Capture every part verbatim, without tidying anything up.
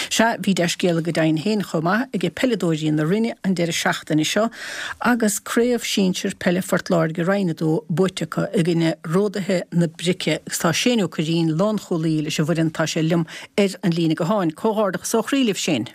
Se bhí de scéal go dain héin chomá ag peledóí na rinne an deir seachtain seo, agus créamh síir pelle fortláir go reinadó butecha a gine ródathe na brice tá séú choín lán cholíí leis a bhfuintá sé lim ar an lína go háin, cóáardach sochríileh sin.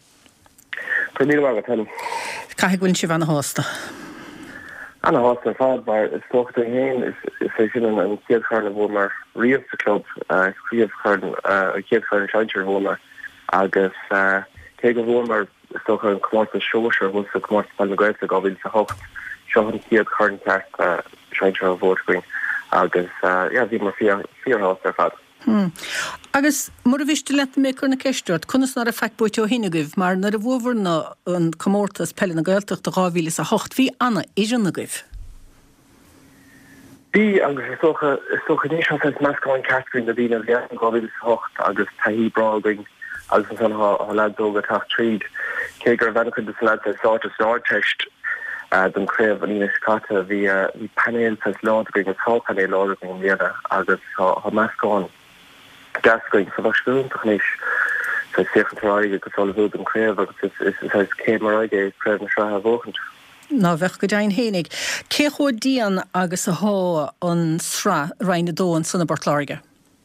Cai gúinn si bhena hásta. Anna hásta fád mar is tóchtta héin is fé sin an céadcharna bhór mar riamh sa club críomhcharn a céadcharn seintir bhór agus cé go bhór mar is tócha an cumáirta seoir bhil sa cumáirta palmagréibh a gábhíil sa hocht seo an céadcharn ceart seintir a bhórcuing agus bhí mar fíorhásta fad. Hmm. Agus mar a bhiste le mé chuna ceistúirt, chunas nar a feicbúte ó hinagah, mar nar a bhór na an comórtas pelle na gailteach do gáhíle a hocht hí anna idir nagah. Bí agus is socha is socha níos an meascáin ceartcuin na bhína bheith an gáhíle a hocht agus taí braing agus an há ledóga tacht tríd. Cé gur bhena chun le sáta sáteist don créibh an ínas cata bhí bhí panéil sa lád going a tá panéil láda go mhéana agus há meascáin gascuing sa bhaisúntaach níos sa séchantaráige go sála bhúd an créibh agus is céimaraige créibh na seo a bhóchant. Ná bheith go dain hénig. Cé chó dían agus a há an sra reinadó an sanna Bortláirge?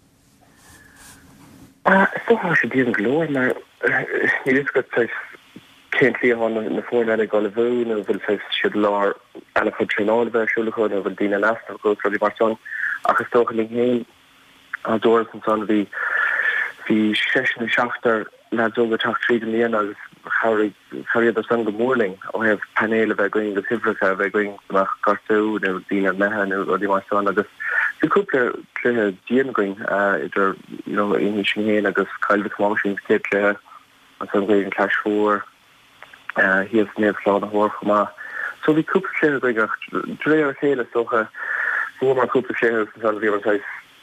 Stocha sé dían glóir mar ní is go céint líán na fórna go le bhún a bhfuil feh siad lár ana chu trínáil bheith siúlachún a bhfuil dína nastal go trodí marán agus tócha ling héin a dóras an son bhí hí sesin na seachtar le dóga tacht tríd an líon agus chariad a san go mórling ó heh panéile bheith going go sifracha bheith going amach gartú nó dína mehan ó dí marán agus fiúpla cluthe díana going idir in sin héin agus cailbh másin cé cluthe an san going clash fór híos néamhlá na hór chumá. So bhí cúpla cluthe goigech dréir chéile socha bhór mar cúpla cluthe san bhí an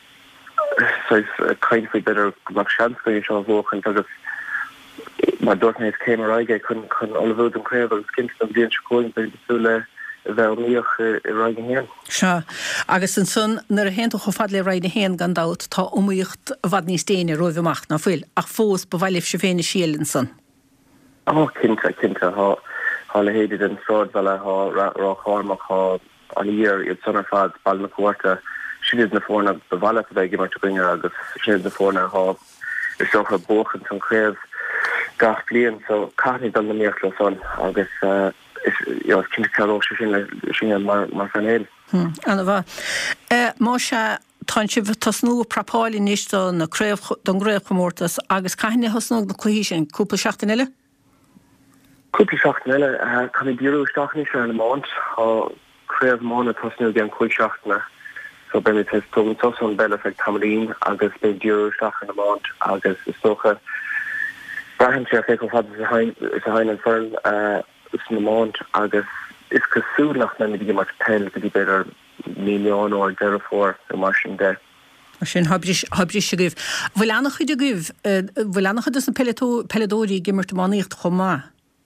sais kind of better mag chance go seo bhóchan agus mar dortnéis céimaraige chun chun olbhúd an créibh agus cinint an bhíonn secóin be súla bheith míoch i raige héan. Se agus an son nar a hénta cho fad le raide héan gan dát tá umíocht bhd níos déine roimh amach na fuil ach fós bhhailh se féna síalann san. Á cinnte cinnte há há le héidir an sráid bheile há rácháirmach há an íar iad sonar fad ball na cuairta siad na fórna bhile a bheith mar tuine agus siad na fórna há is socha bóchan san créibh gach blian so cáithnig don na míochtla son agus is cinnte caró sin sin mar fanéil. Anna bha. Má se tá si bh tasnú prapáilí níos don don gréibh chomórtas agus caiithne hasnú na chuhí sin cúpla seachtain eile? Cúpla seachtain eile kann i bíú staachní se an máint á créibh mána tasnú gan chuig seachtainna. So ben it is to tos on benefit tamarin agus be dúr stachan amount agus is socha Braham sé fé fad is a hain an fern is an amount agus is cosú nach na di mat pen go beidir million or therefore the marsin de. Sin habri se gif. Bhfuil annach chuide gif bhfuil annach chud an peledóí gimmert maníocht chomá.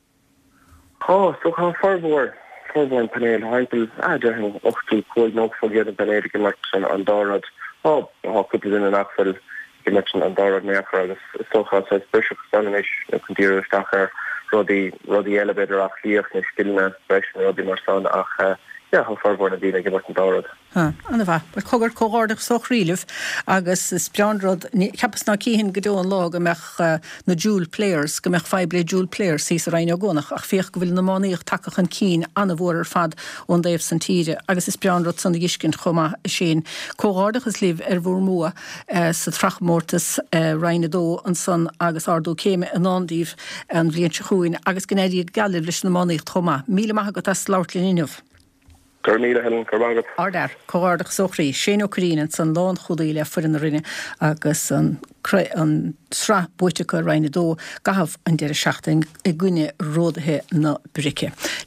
Tá so cha farbór. Fórborn panéil haipel a dehan ochtu coid nóg fogéad an panéil gemerchen an dárad á há cúpla in an achfuil gemerchen an dárad méachar agus socha sa spesial stanis na chundíir stachar rudí rudí elevator ach líoch na skillne bresin rudí mar san ach ja há fórborn a dína gemerchen dárad. Ha, anna bha, mar cogur cóárdach soch riileh agus is breanrod cepas ná cíhinn go dó an lá go meach na Joule Players go meach feble Joule Players sí a reine gonach ach féoch go bhfuil na máíoch takeach an cín anna bhór ar fad ón déobh san tíre agus is breanrod san giscin chuma sin cóárdach is líh ar bhór mua sa trachmórtas reine dó an san agus ardó céime an andíh an bblion se chuin agus gnéiad galibh leis na máíoch chuma míle maithe go tas láirtlin inmh. Carmíle helen carbagat. Ardar, cóárdach sochrí, séan ócrín san lán chudaí le furin na rinne agus an an sra buitecha reine dó gahabh an deire seachtain i gcuine ródathe na brice.